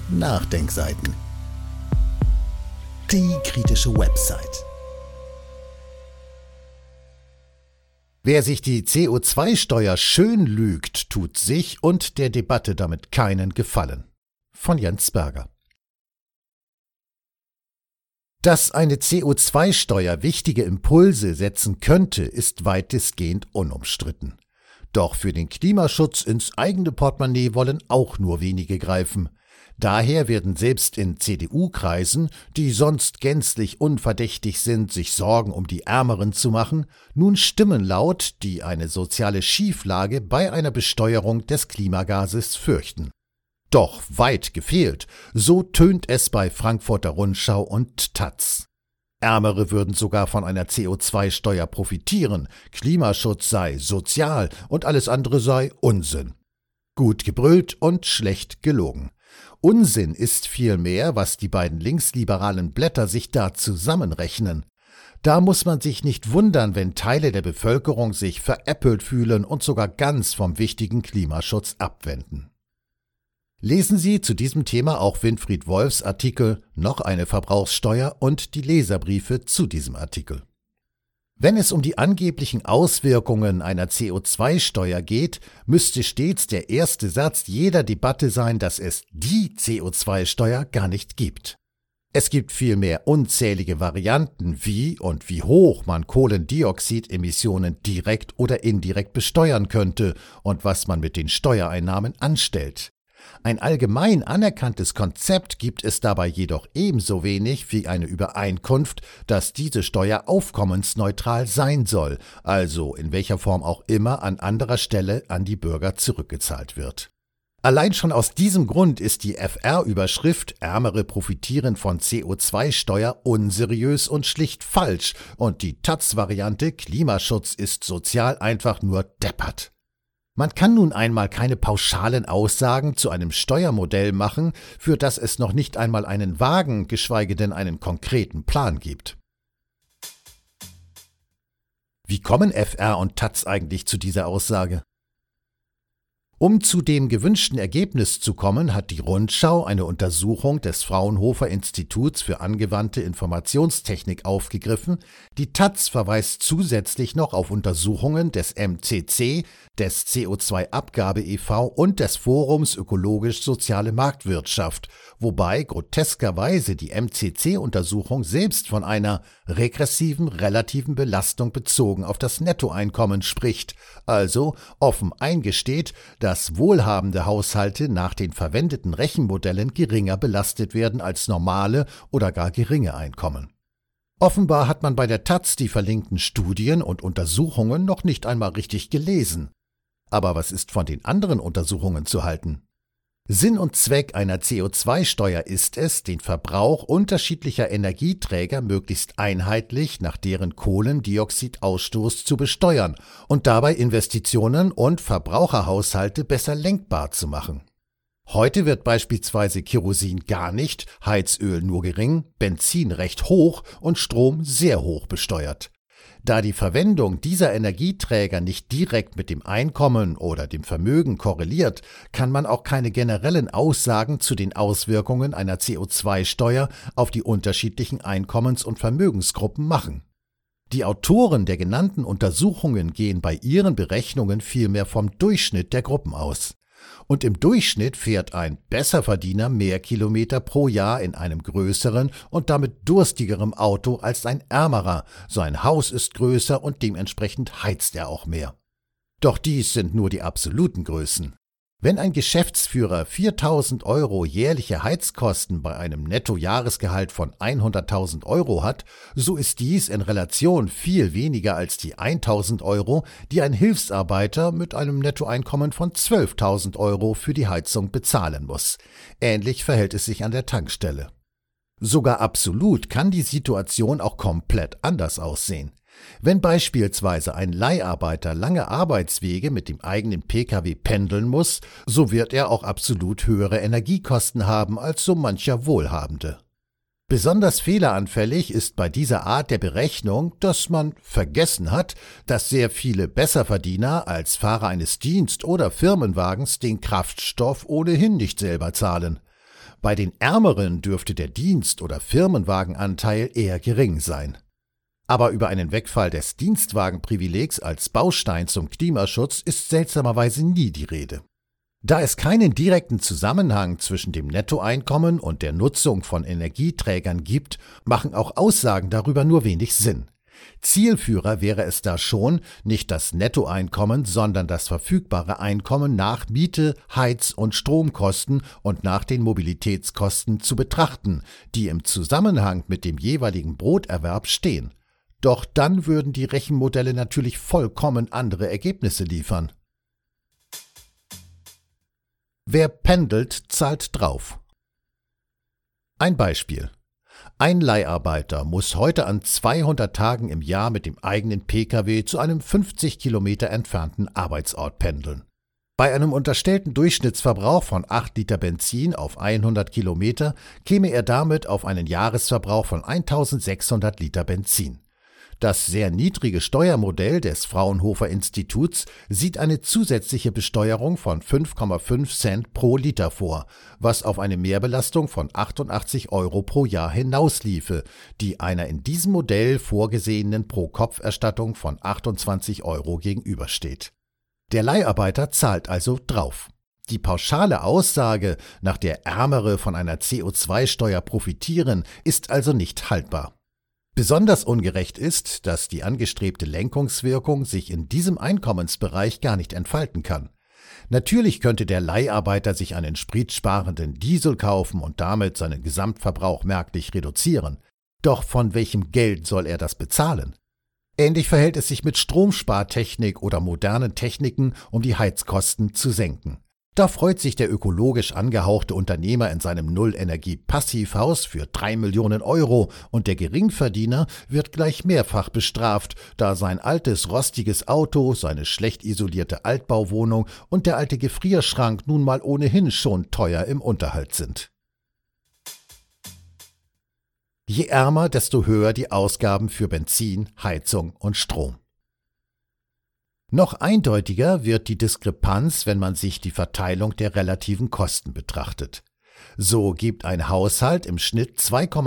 Nachdenkseiten. Die kritische Website. Wer sich die CO2-Steuer schön lügt, tut sich und der Debatte damit keinen Gefallen. Von Jens Berger. Dass eine CO2-Steuer wichtige Impulse setzen könnte, ist weitestgehend unumstritten. Doch für den Klimaschutz ins eigene Portemonnaie wollen auch nur wenige greifen. Daher werden selbst in CDU-Kreisen, die sonst gänzlich unverdächtig sind, sich Sorgen um die Ärmeren zu machen, nun Stimmen laut, die eine soziale Schieflage bei einer Besteuerung des Klimagases fürchten. Doch weit gefehlt, so tönt es bei Frankfurter Rundschau und taz. Ärmere würden sogar von einer CO2-Steuer profitieren, Klimaschutz sei sozial und alles andere sei Unsinn. Gut gebrüllt und schlecht gelogen. Unsinn ist vielmehr, was die beiden linksliberalen Blätter sich da zusammenrechnen. Da muss man sich nicht wundern, wenn Teile der Bevölkerung sich veräppelt fühlen und sogar ganz vom wichtigen Klimaschutz abwenden. Lesen Sie zu diesem Thema auch Winfried Wolfs Artikel »Noch eine Verbrauchssteuer« und die Leserbriefe zu diesem Artikel. Wenn es um die angeblichen Auswirkungen einer CO2-Steuer geht, müsste stets der erste Satz jeder Debatte sein, dass es die CO2-Steuer gar nicht gibt. Es gibt vielmehr unzählige Varianten, wie und wie hoch man Kohlendioxidemissionen direkt oder indirekt besteuern könnte und was man mit den Steuereinnahmen anstellt. Ein allgemein anerkanntes Konzept gibt es dabei jedoch ebenso wenig wie eine Übereinkunft, dass diese Steuer aufkommensneutral sein soll, also in welcher Form auch immer an anderer Stelle an die Bürger zurückgezahlt wird. Allein schon aus diesem Grund ist die FR-Überschrift »Ärmere profitieren von CO2-Steuer« unseriös und schlicht falsch und die taz-Variante »Klimaschutz ist sozial« einfach nur deppert. Man kann nun einmal keine pauschalen Aussagen zu einem Steuermodell machen, für das es noch nicht einmal einen vagen, geschweige denn einen konkreten Plan gibt. Wie kommen FR und taz eigentlich zu dieser Aussage? Um zu dem gewünschten Ergebnis zu kommen, hat die Rundschau eine Untersuchung des Fraunhofer Instituts für angewandte Informationstechnik aufgegriffen. Die taz verweist zusätzlich noch auf Untersuchungen des MCC, des CO2-Abgabe e.V. und des Forums Ökologisch-Soziale Marktwirtschaft, wobei groteskerweise die MCC-Untersuchung selbst von einer regressiven relativen Belastung bezogen auf das Nettoeinkommen spricht, also offen eingesteht, dass wohlhabende Haushalte nach den verwendeten Rechenmodellen geringer belastet werden als normale oder gar geringe Einkommen. Offenbar hat man bei der taz die verlinkten Studien und Untersuchungen noch nicht einmal richtig gelesen. Aber was ist von den anderen Untersuchungen zu halten? Sinn und Zweck einer CO2-Steuer ist es, den Verbrauch unterschiedlicher Energieträger möglichst einheitlich nach deren Kohlendioxidausstoß zu besteuern und dabei Investitionen und Verbraucherhaushalte besser lenkbar zu machen. Heute wird beispielsweise Kerosin gar nicht, Heizöl nur gering, Benzin recht hoch und Strom sehr hoch besteuert. Da die Verwendung dieser Energieträger nicht direkt mit dem Einkommen oder dem Vermögen korreliert, kann man auch keine generellen Aussagen zu den Auswirkungen einer CO2-Steuer auf die unterschiedlichen Einkommens- und Vermögensgruppen machen. Die Autoren der genannten Untersuchungen gehen bei ihren Berechnungen vielmehr vom Durchschnitt der Gruppen aus. Und im Durchschnitt fährt ein Besserverdiener mehr Kilometer pro Jahr in einem größeren und damit durstigerem Auto als ein ärmerer. Sein Haus ist größer und dementsprechend heizt er auch mehr. Doch dies sind nur die absoluten Größen. Wenn ein Geschäftsführer 4.000 € jährliche Heizkosten bei einem Nettojahresgehalt von 100.000 € hat, so ist dies in Relation viel weniger als die 1.000 €, die ein Hilfsarbeiter mit einem Nettoeinkommen von 12.000 € für die Heizung bezahlen muss. Ähnlich verhält es sich an der Tankstelle. Sogar absolut kann die Situation auch komplett anders aussehen. Wenn beispielsweise ein Leiharbeiter lange Arbeitswege mit dem eigenen Pkw pendeln muss, so wird er auch absolut höhere Energiekosten haben als so mancher Wohlhabende. Besonders fehleranfällig ist bei dieser Art der Berechnung, dass man vergessen hat, dass sehr viele Besserverdiener als Fahrer eines Dienst- oder Firmenwagens den Kraftstoff ohnehin nicht selber zahlen. Bei den Ärmeren dürfte der Dienst- oder Firmenwagenanteil eher gering sein. Aber über einen Wegfall des Dienstwagenprivilegs als Baustein zum Klimaschutz ist seltsamerweise nie die Rede. Da es keinen direkten Zusammenhang zwischen dem Nettoeinkommen und der Nutzung von Energieträgern gibt, machen auch Aussagen darüber nur wenig Sinn. Zielführer wäre es da schon, nicht das Nettoeinkommen, sondern das verfügbare Einkommen nach Miete, Heiz- und Stromkosten und nach den Mobilitätskosten zu betrachten, die im Zusammenhang mit dem jeweiligen Broterwerb stehen. Doch dann würden die Rechenmodelle natürlich vollkommen andere Ergebnisse liefern. Wer pendelt, zahlt drauf. Ein Beispiel. Ein Leiharbeiter muss heute an 200 Tagen im Jahr mit dem eigenen Pkw zu einem 50 Kilometer entfernten Arbeitsort pendeln. Bei einem unterstellten Durchschnittsverbrauch von 8 Liter Benzin auf 100 Kilometer käme er damit auf einen Jahresverbrauch von 1600 Liter Benzin. Das sehr niedrige Steuermodell des Fraunhofer Instituts sieht eine zusätzliche Besteuerung von 5,5 Cent pro Liter vor, was auf eine Mehrbelastung von 88 € pro Jahr hinausliefe, die einer in diesem Modell vorgesehenen Pro-Kopf-Erstattung von 28 € gegenübersteht. Der Leiharbeiter zahlt also drauf. Die pauschale Aussage, nach der Ärmere von einer CO2-Steuer profitieren, ist also nicht haltbar. Besonders ungerecht ist, dass die angestrebte Lenkungswirkung sich in diesem Einkommensbereich gar nicht entfalten kann. Natürlich könnte der Leiharbeiter sich einen spritsparenden Diesel kaufen und damit seinen Gesamtverbrauch merklich reduzieren. Doch von welchem Geld soll er das bezahlen? Ähnlich verhält es sich mit Stromspartechnik oder modernen Techniken, um die Heizkosten zu senken. Da freut sich der ökologisch angehauchte Unternehmer in seinem Null-Energie-Passivhaus für 3 Millionen € und der Geringverdiener wird gleich mehrfach bestraft, da sein altes, rostiges Auto, seine schlecht isolierte Altbauwohnung und der alte Gefrierschrank nun mal ohnehin schon teuer im Unterhalt sind. Je ärmer, desto höher die Ausgaben für Benzin, Heizung und Strom. Noch eindeutiger wird die Diskrepanz, wenn man sich die Verteilung der relativen Kosten betrachtet. So gibt ein Haushalt im Schnitt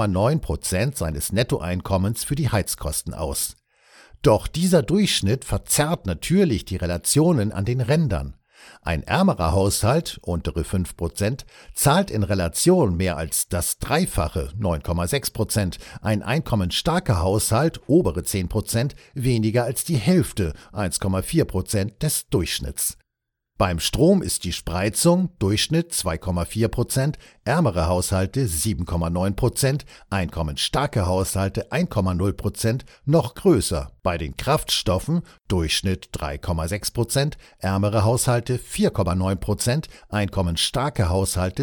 2,9% seines Nettoeinkommens für die Heizkosten aus. Doch dieser Durchschnitt verzerrt natürlich die Relationen an den Rändern. Ein ärmerer Haushalt, untere 5%, zahlt in Relation mehr als das Dreifache, 9,6%, ein einkommensstarker Haushalt, obere 10%, weniger als die Hälfte, 1,4% des Durchschnitts. Beim Strom ist die Spreizung, Durchschnitt 2,4%, ärmere Haushalte 7,9%, einkommensstarke Haushalte 1,0%, noch größer. Bei den Kraftstoffen, Durchschnitt 3,6%, ärmere Haushalte 4,9%, einkommensstarke Haushalte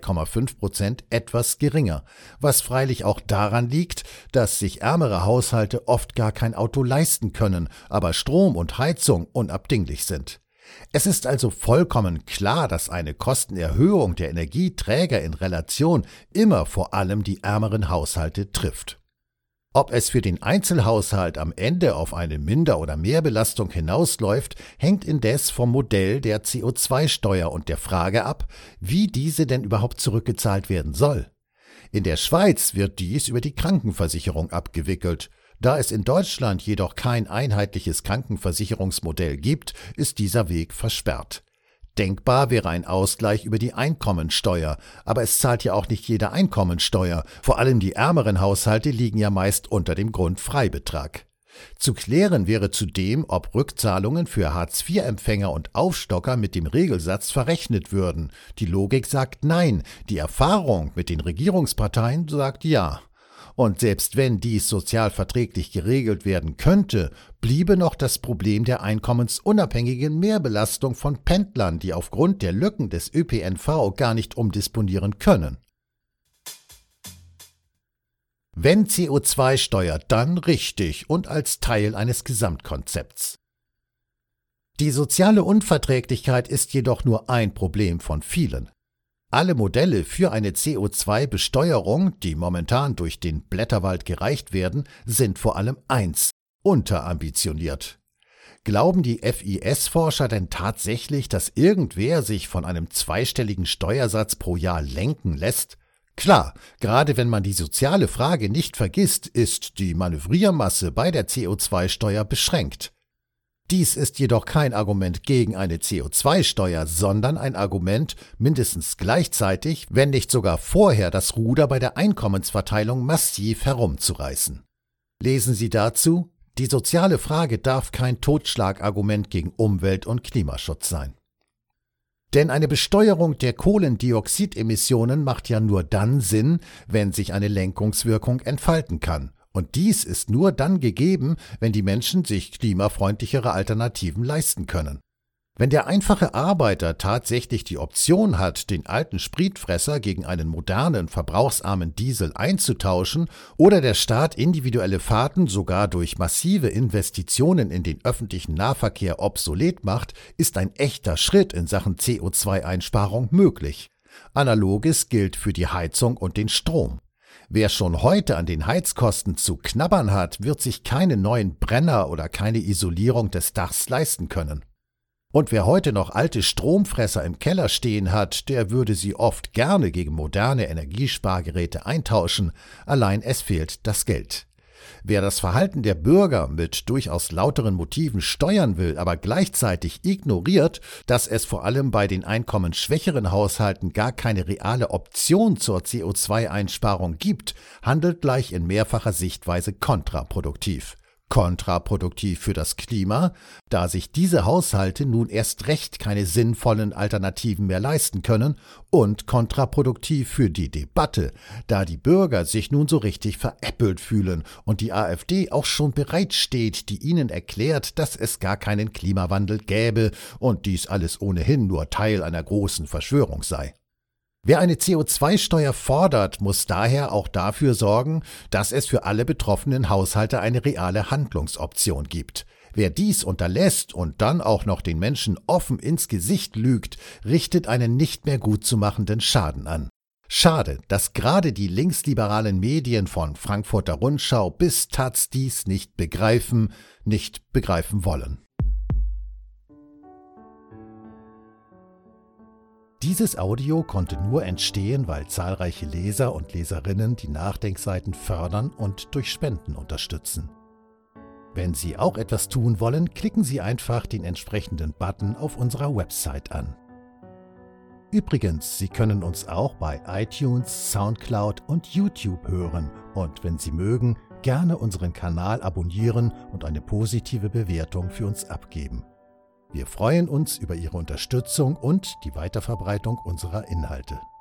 2,5%, etwas geringer. Was freilich auch daran liegt, dass sich ärmere Haushalte oft gar kein Auto leisten können, aber Strom und Heizung unabdinglich sind. Es ist also vollkommen klar, dass eine Kostenerhöhung der Energieträger in Relation immer vor allem die ärmeren Haushalte trifft. Ob es für den Einzelhaushalt am Ende auf eine Minder- oder Mehrbelastung hinausläuft, hängt indes vom Modell der CO2-Steuer und der Frage ab, wie diese denn überhaupt zurückgezahlt werden soll. In der Schweiz wird dies über die Krankenversicherung abgewickelt. Da es in Deutschland jedoch kein einheitliches Krankenversicherungsmodell gibt, ist dieser Weg versperrt. Denkbar wäre ein Ausgleich über die Einkommensteuer, aber es zahlt ja auch nicht jeder Einkommensteuer, vor allem die ärmeren Haushalte liegen ja meist unter dem Grundfreibetrag. Zu klären wäre zudem, ob Rückzahlungen für Hartz-IV-Empfänger und Aufstocker mit dem Regelsatz verrechnet würden. Die Logik sagt nein, die Erfahrung mit den Regierungsparteien sagt ja. Und selbst wenn dies sozialverträglich geregelt werden könnte, bliebe noch das Problem der einkommensunabhängigen Mehrbelastung von Pendlern, die aufgrund der Lücken des ÖPNV gar nicht umdisponieren können. Wenn CO2-Steuer, dann richtig und als Teil eines Gesamtkonzepts. Die soziale Unverträglichkeit ist jedoch nur ein Problem von vielen. Alle Modelle für eine CO2-Besteuerung, die momentan durch den Blätterwald gereicht werden, sind vor allem eins: unterambitioniert. Glauben die FIS-Forscher denn tatsächlich, dass irgendwer sich von einem zweistelligen Steuersatz pro Jahr lenken lässt? Klar, gerade wenn man die soziale Frage nicht vergisst, ist die Manövriermasse bei der CO2-Steuer beschränkt. Dies ist jedoch kein Argument gegen eine CO2-Steuer, sondern ein Argument, mindestens gleichzeitig, wenn nicht sogar vorher, das Ruder bei der Einkommensverteilung massiv herumzureißen. Lesen Sie dazu: Die soziale Frage darf kein Totschlagargument gegen Umwelt- und Klimaschutz sein. Denn eine Besteuerung der Kohlendioxidemissionen macht ja nur dann Sinn, wenn sich eine Lenkungswirkung entfalten kann. Und dies ist nur dann gegeben, wenn die Menschen sich klimafreundlichere Alternativen leisten können. Wenn der einfache Arbeiter tatsächlich die Option hat, den alten Spritfresser gegen einen modernen, verbrauchsarmen Diesel einzutauschen oder der Staat individuelle Fahrten sogar durch massive Investitionen in den öffentlichen Nahverkehr obsolet macht, ist ein echter Schritt in Sachen CO2-Einsparung möglich. Analoges gilt für die Heizung und den Strom. Wer schon heute an den Heizkosten zu knabbern hat, wird sich keine neuen Brenner oder keine Isolierung des Dachs leisten können. Und wer heute noch alte Stromfresser im Keller stehen hat, der würde sie oft gerne gegen moderne Energiespargeräte eintauschen, allein es fehlt das Geld. Wer das Verhalten der Bürger mit durchaus lauteren Motiven steuern will, aber gleichzeitig ignoriert, dass es vor allem bei den einkommensschwächeren Haushalten gar keine reale Option zur CO2-Einsparung gibt, handelt gleich in mehrfacher Sichtweise kontraproduktiv. Kontraproduktiv für das Klima, da sich diese Haushalte nun erst recht keine sinnvollen Alternativen mehr leisten können, und kontraproduktiv für die Debatte, da die Bürger sich nun so richtig veräppelt fühlen und die AfD auch schon bereitsteht, die ihnen erklärt, dass es gar keinen Klimawandel gäbe und dies alles ohnehin nur Teil einer großen Verschwörung sei. Wer eine CO2-Steuer fordert, muss daher auch dafür sorgen, dass es für alle betroffenen Haushalte eine reale Handlungsoption gibt. Wer dies unterlässt und dann auch noch den Menschen offen ins Gesicht lügt, richtet einen nicht mehr gut zu machenden Schaden an. Schade, dass gerade die linksliberalen Medien von Frankfurter Rundschau bis Taz dies nicht begreifen wollen. Dieses Audio konnte nur entstehen, weil zahlreiche Leser und Leserinnen die Nachdenkseiten fördern und durch Spenden unterstützen. Wenn Sie auch etwas tun wollen, klicken Sie einfach den entsprechenden Button auf unserer Website an. Übrigens, Sie können uns auch bei iTunes, Soundcloud und YouTube hören und wenn Sie mögen, gerne unseren Kanal abonnieren und eine positive Bewertung für uns abgeben. Wir freuen uns über Ihre Unterstützung und die Weiterverbreitung unserer Inhalte.